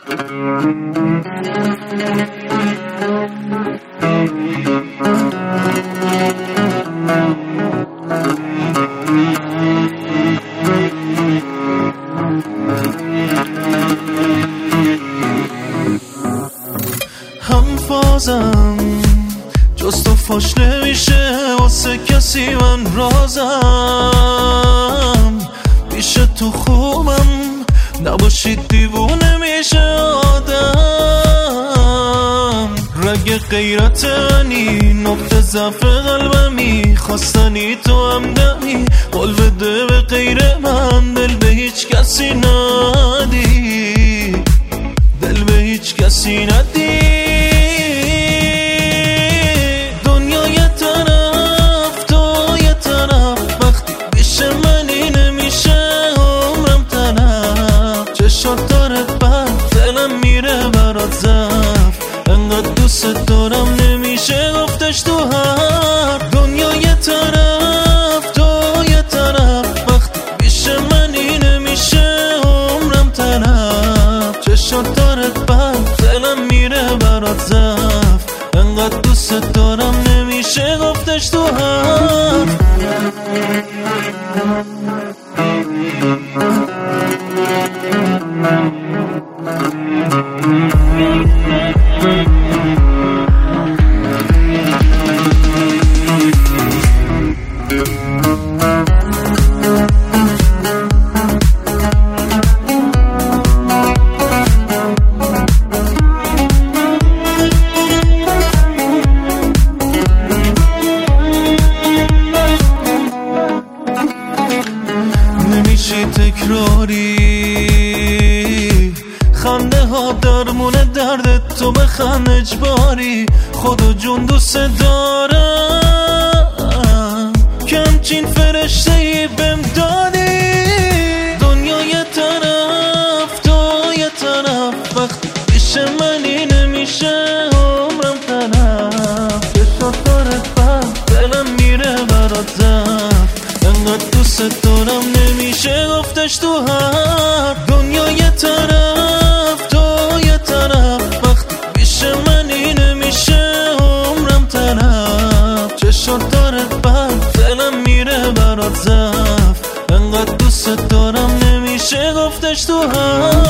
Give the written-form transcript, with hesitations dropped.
هم فازم جز تو فاش نمیشه واسه کسی من رازم پیش تو خوبم نباشید دیوونه میشه آدم رگ غیرت منی نقطه ضعف قلبمی خواستنی تو همدمی قول بده به غیر من دل به هیچ کسی ندی دل به هیچ کسی ندی دنیا یه طرف تو یه طرف وقتی پیش منی نمیشه عمرم تلف چشات داره بند دلم میره برات زف انقدر دوست دارم نمیشه گفتش تو هر دنیا یه طرف تو یه طرف وقتی پیش منی نمیشه عمرم تلف چشات داره بند دلم میره برات زف انقدر دوست دارم نمیشه گفتش تو هر نمیشه تکراری خنده ها درمونه درد تو بخند اجباری خدا جون دوست دارم که همچین فرشته ای بهم دادی دنیا یه طرف تو یه طرف وقتی پیش منی نمیشه عمرم تلف چشات داره بند دلم میره برات زف انقدر دوست دارم نمیشه گفتش تو هر دنیا یه طرف تو یه طرف وقتی پیش منی نمیشه عمرم تلف چشات داره بند دلم میره برات زف انقدر دوست دارم نمیشه گفتش تو هر